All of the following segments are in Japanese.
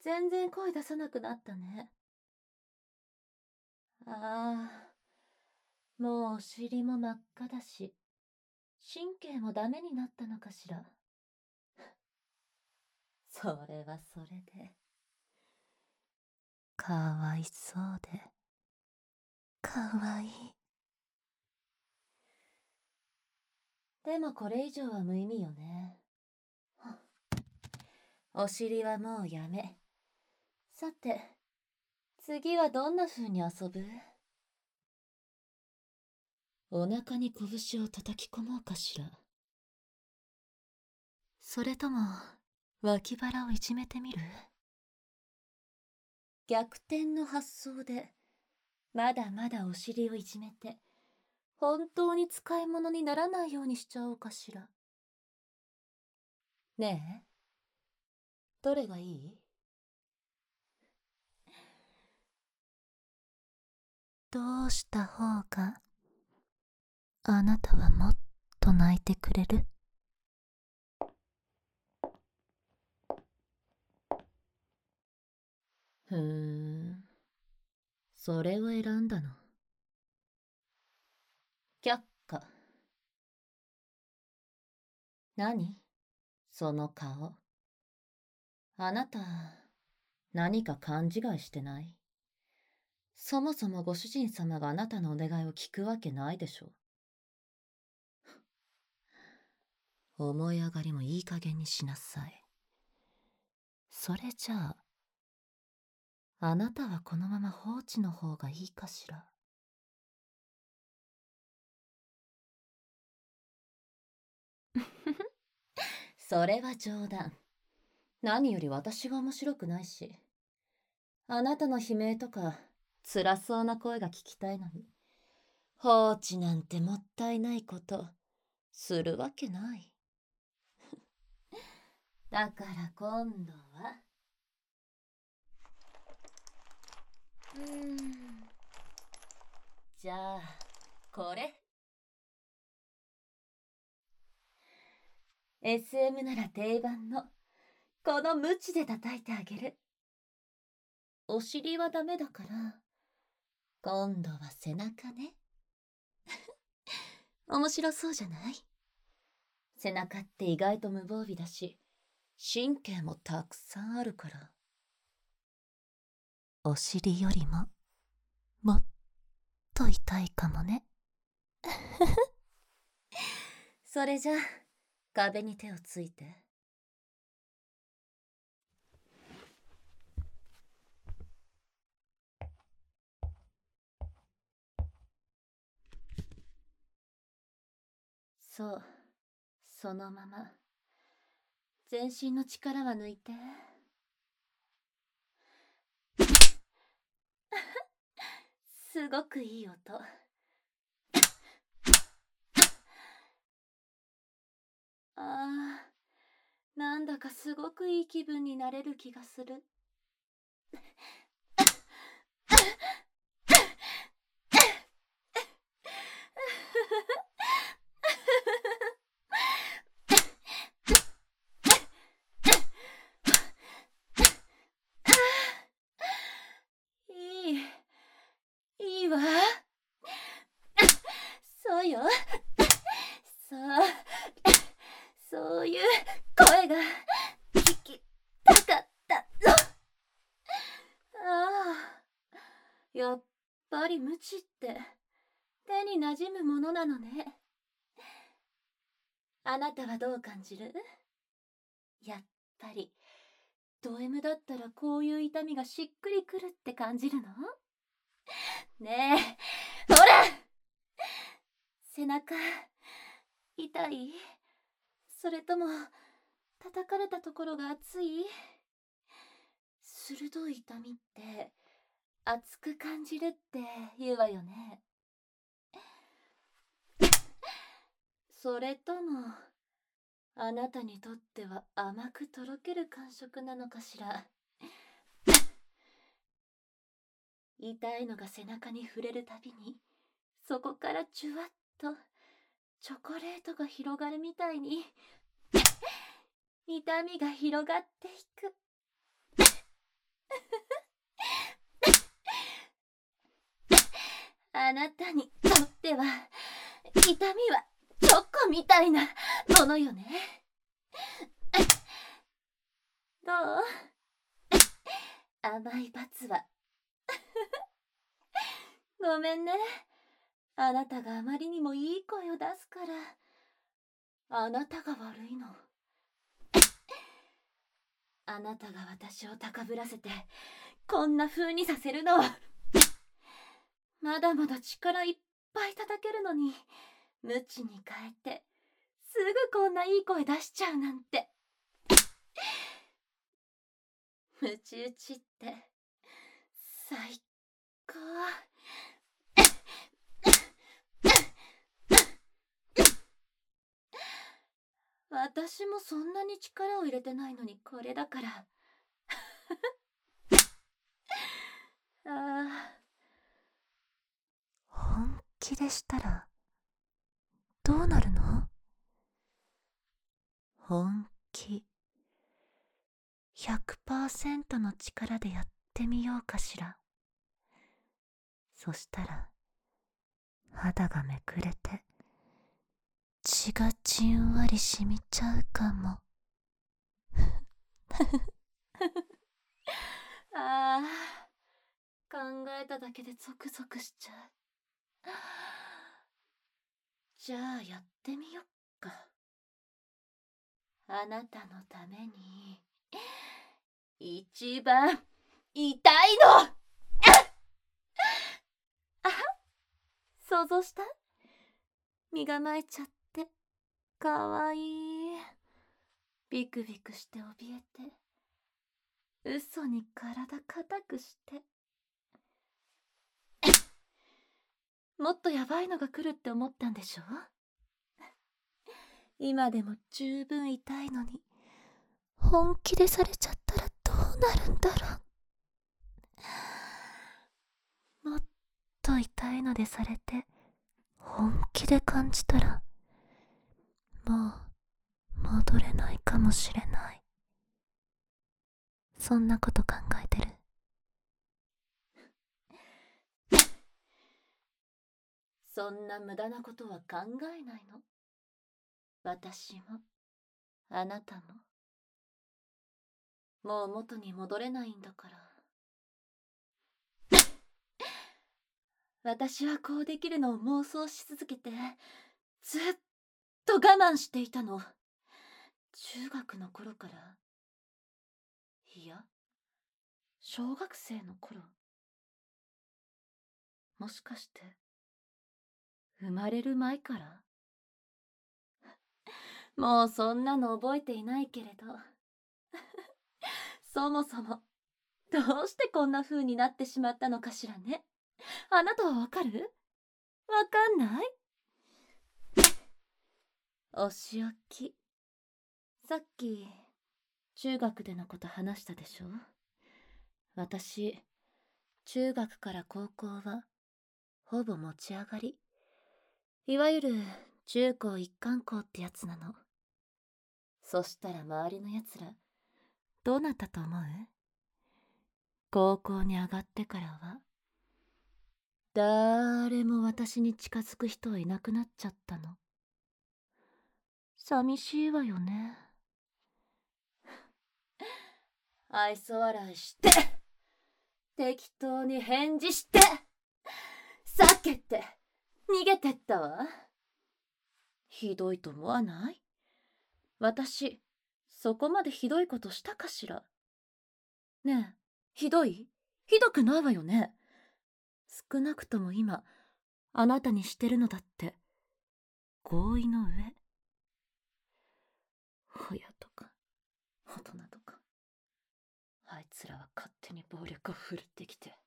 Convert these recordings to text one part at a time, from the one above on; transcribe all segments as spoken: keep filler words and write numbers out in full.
全然声出さなくなったね。ああ、もうお尻も真っ赤だし、神経もダメになったのかしら。それはそれで、かわいそうで、かわいい。でもこれ以上は無意味よね。お尻はもうやめ。さて、次はどんな風に遊ぶ？お腹に拳を叩き込もうかしら。それとも、脇腹をいじめてみる？逆転の発想で、まだまだお尻をいじめて、本当に使い物にならないようにしちゃおうかしら。ねえ、どれがいい？どうした方が、あなたはもっと泣いてくれる？ふーん、それを選んだの。却下。何？その顔。あなた、何か勘違いしてない？そもそもご主人様があなたのお願いを聞くわけないでしょ。思い上がりもいい加減にしなさい。それじゃあ、あなたはこのまま放置の方がいいかしら。それは冗談。何より私が面白くないし。あなたの悲鳴とか、辛そうな声が聞きたいのに、放置なんてもったいないこと、するわけない。だから今度は、うーん。じゃあ、これ。エスエム なら定番の、このムチで叩いてあげる。お尻はダメだから、今度は背中ね。面白そうじゃない？背中って意外と無防備だし、神経もたくさんあるから。お尻よりも、もっと痛いかもね。それじゃあ、壁に手をついて。そう、そのまま。全身の力は抜いて。すごくいい音。ああ、なんだかすごくいい気分になれる気がする。いい、いいわ。そうよ。そう、そういう声が聞きたかったの。ああ、やっぱりムチって手に馴染むものなのね。あなたはどう感じる？やっぱりド M だったらこういう痛みがしっくりくるって感じるの？ねえ、ほら！背中痛い？それとも叩かれたところが熱い？鋭い痛みって熱く感じるって言うわよね。それともあなたにとっては甘くとろける感触なのかしら。痛いのが背中に触れるたびに、そこからジュワッとチョコレートが広がるみたいに痛みが広がっていく。 あなたにとっては痛みはチョコみたいなものよね。どう？甘い罰は。ごめんね。あなたがあまりにもいい声を出すから。あなたが悪いの。あなたが私を高ぶらせてこんな風にさせるの。まだまだ力いっぱい叩けるのに無知に変えてすぐこんないい声出しちゃうなんて。ムチ打ちって最高。私もそんなに力を入れてないのにこれだから。ああ。 本気でしたらどうなるの？本気 ひゃくパーセント の力でやってみようかしら。そしたら肌がめくれて血がじんわりしみちゃうかも。 ああ、考えただけでゾクゾクしちゃう。じゃあやってみよっか。あなたのために一番痛いの。あ、想像した？身構えちゃってかわいい。ビクビクして怯えて嘘に体固くしてもっとやばいのが来るって思ったんでしょ？今でも十分痛いのに本気でされちゃったらどうなるんだろう。もっと痛いのでされて本気で感じたらもう戻れないかもしれない。そんなこと考えてる。 そんな無駄なことは考えないの。私もあなたももう元に戻れないんだから。私はこうできるのを妄想し続けてずっと我慢していたの。中学の頃から、いや小学生の頃。もしかして生まれる前から？もうそんなの覚えていないけれどそもそもどうしてこんな風になってしまったのかしらね。あなたはわかる？わかんない？お仕置き。さっき中学でのこと話したでしょ。私中学から高校はほぼ持ち上がり、いわゆる中高一貫校ってやつなの。そしたら周りのやつらどうなったと思う？高校に上がってからは誰も私に近づく人はいなくなっちゃったの。寂しいわよね。愛想笑いして適当に返事して避けて逃げてったわ。ひどいと思わない？私そこまでひどいことしたかしら？ねえ、ひどい？ひどくないわよね。少なくとも今あなたにしてるのだって合意の上。親とか大人とかあいつらは勝手に暴力を振るってきて。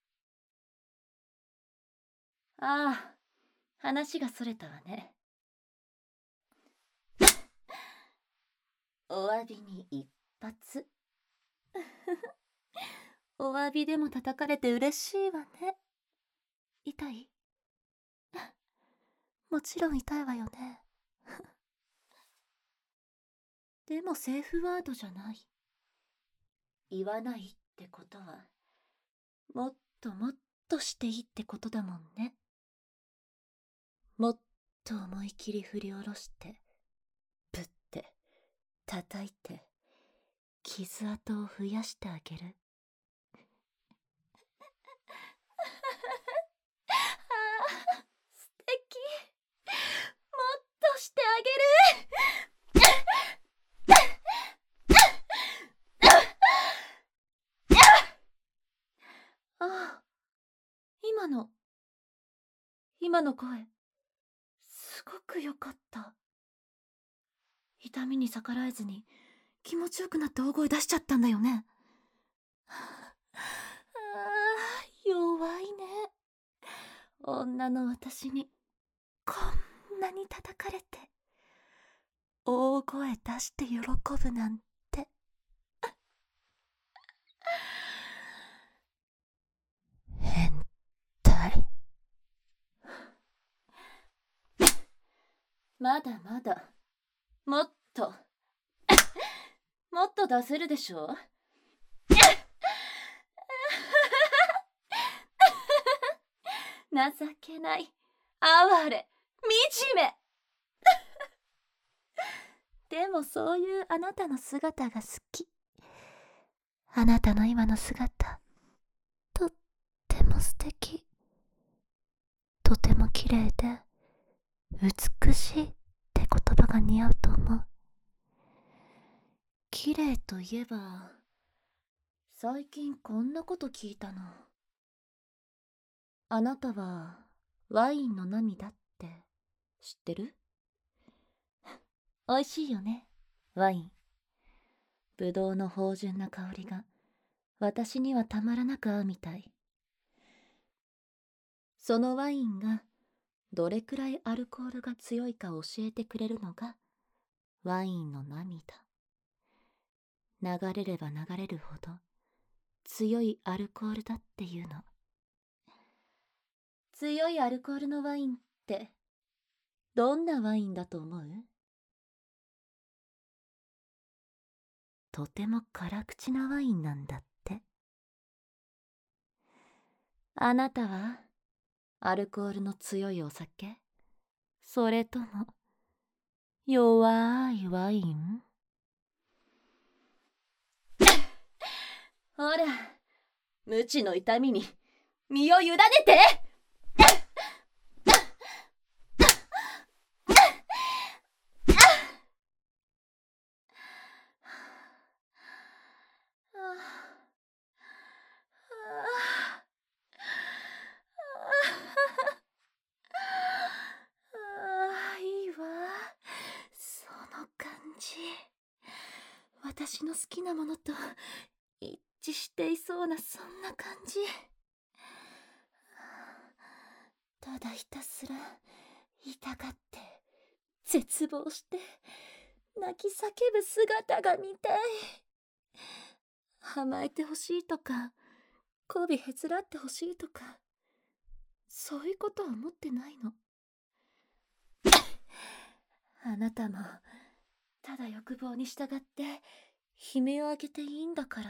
ああ、話がそれたわね。お詫びに一発。お詫びでも叩かれて嬉しいわね。痛い？ もちろん痛いわよね。 でもセーフワードじゃない。言わないっってことは、もっともっとしていいってことだもんね。もっと思い切り振り下ろして、ぶって、叩いて、傷跡を増やしてあげる。ああ、素敵。もっとしてあげる。ああ、今の、今の声、すごく良かった。痛みに逆らえずに気持ちよくなって大声出しちゃったんだよね。ああ、弱いね。女の私にこんなに叩かれて大声出して喜ぶなんて。変態。 まだまだ、もっと、もっと出せるでしょ。情けない、哀れ、惨め。 でもそういうあなたの姿が好き。あなたの今の姿、とっても素敵。とても綺麗で美しいって言葉が似合うと思う。綺麗といえば、最近こんなこと聞いたの。あなたはワインの涙って知ってる？美味しいよね、ワイン。ぶどうの芳醇な香りが私にはたまらなく合うみたい。そのワインがどれくらいアルコールが強いか教えてくれるのがワインの涙。流れれば流れるほど強いアルコールだっていうの。強いアルコールのワインってどんなワインだと思う？とても辛口なワインなんだって。あなたはアルコールの強いお酒？それとも弱いワイン？ ほら、無知の痛みに身を委ねて。 ああ、いいわ。その感じ。私の好きなものと一致していそうな、そんな感じ。ただひたすら痛がって絶望して泣き叫ぶ姿が見たい。甘えてほしいとか媚びへつらってほしいとか、そういうことは思ってないの。あなたもただ欲望に従って悲鳴を上げていいんだから。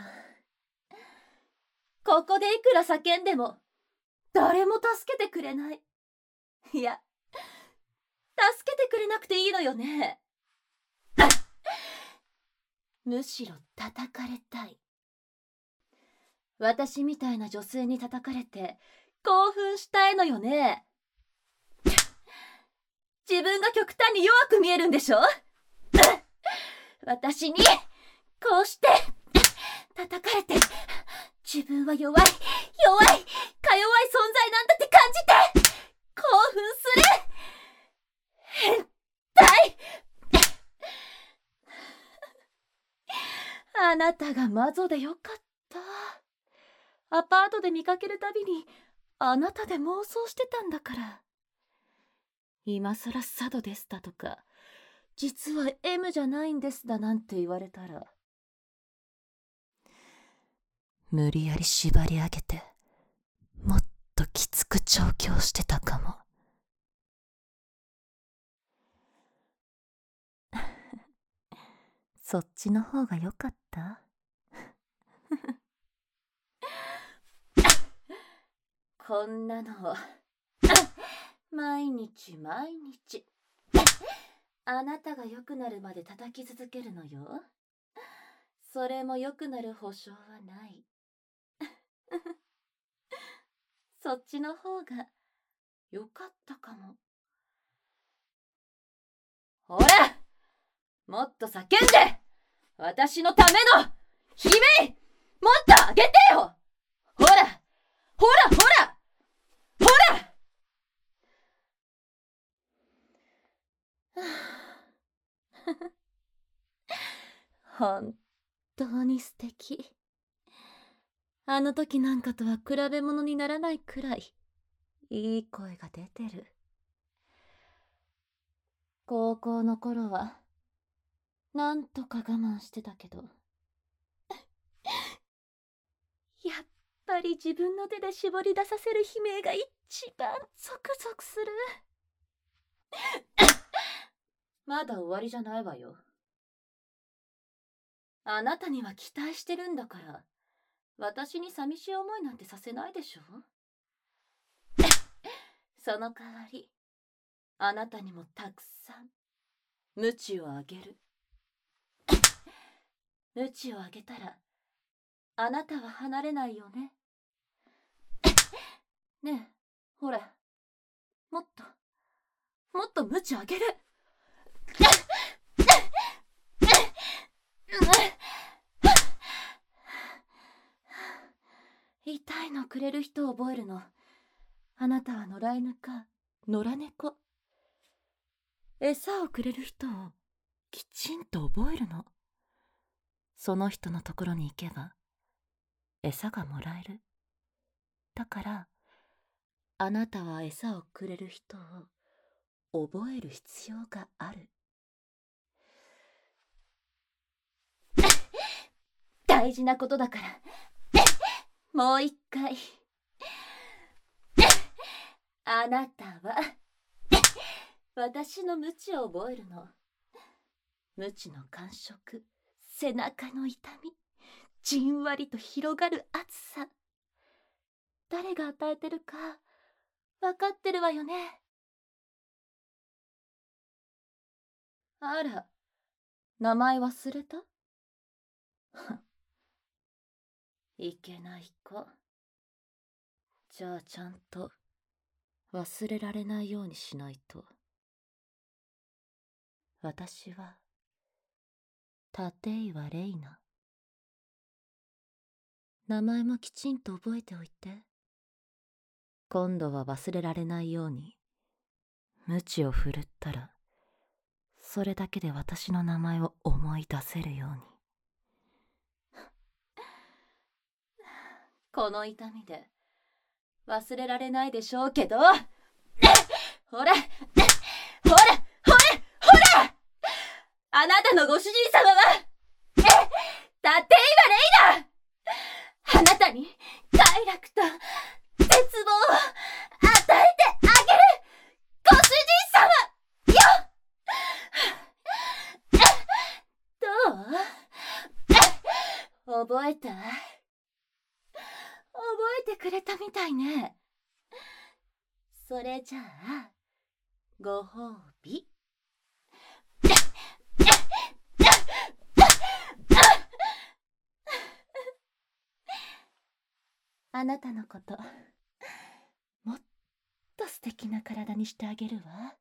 ここでいくら叫んでも誰も助けてくれない。いや、助けてくれなくていいのよね。むしろ叩かれたい。私みたいな女性に叩かれて興奮したいのよね。自分が極端に弱く見えるんでしょ。私にこうして叩かれて自分は弱い弱いか弱い存在なんだって感じて興奮する。変態。あなたが魔女でよかった。アパートで見かけるたびにあなたで妄想してたんだから。今さらサドですだとか、実は エム じゃないんですだなんて言われたら、 無理やり縛り上げてもっときつく調教してたかも。そっちの方が良かった？ こんなのを毎日毎日あなたが良くなるまで叩き続けるのよ。それも良くなる保証はない。そっちの方が良かったかも。ほら、もっと叫んで、私のための悲鳴もっと上げてよ。ほらほらほらほら本当に素敵。あの時なんかとは比べ物にならないくらいいい声が出てる。高校の頃はなんとか我慢してたけどやっぱり自分の手で絞り出させる悲鳴が一番ゾクゾクする。まだ終わりじゃないわよ。あなたには期待してるんだから、私に寂しい思いなんてさせないでしょ。その代わり、あなたにもたくさん鞭をあげる。鞭をあげたら、あなたは離れないよね。ねえ、ほら、もっと、もっと鞭あげる。痛いのくれる人を覚えるの。あなたは野良犬か野良猫。餌をくれる人をきちんと覚えるの。その人のところに行けば餌がもらえる。だからあなたは餌をくれる人を覚える必要がある。大事なことだからもう一回。あなたは私の鞭を覚えるの。鞭の感触、背中の痛み、じんわりと広がる熱さ。誰が与えてるか分かってるわよね。あら、名前忘れた？いけない子。じゃあちゃんと忘れられないようにしないと。私は立岩レイナ。名前もきちんと覚えておいて。今度は忘れられないように鞭を振るったら、それだけで私の名前を思い出せるように。この痛みで忘れられないでしょうけどほらほらほらほら、あなたのご主人様は立岩レイナ。あなたに快楽と絶望を与えてあげるご主人様よ。どう？覚えた？覚えてくれたみたいね。それじゃあご褒美。あなたのこともっと素敵な体にしてあげるわ。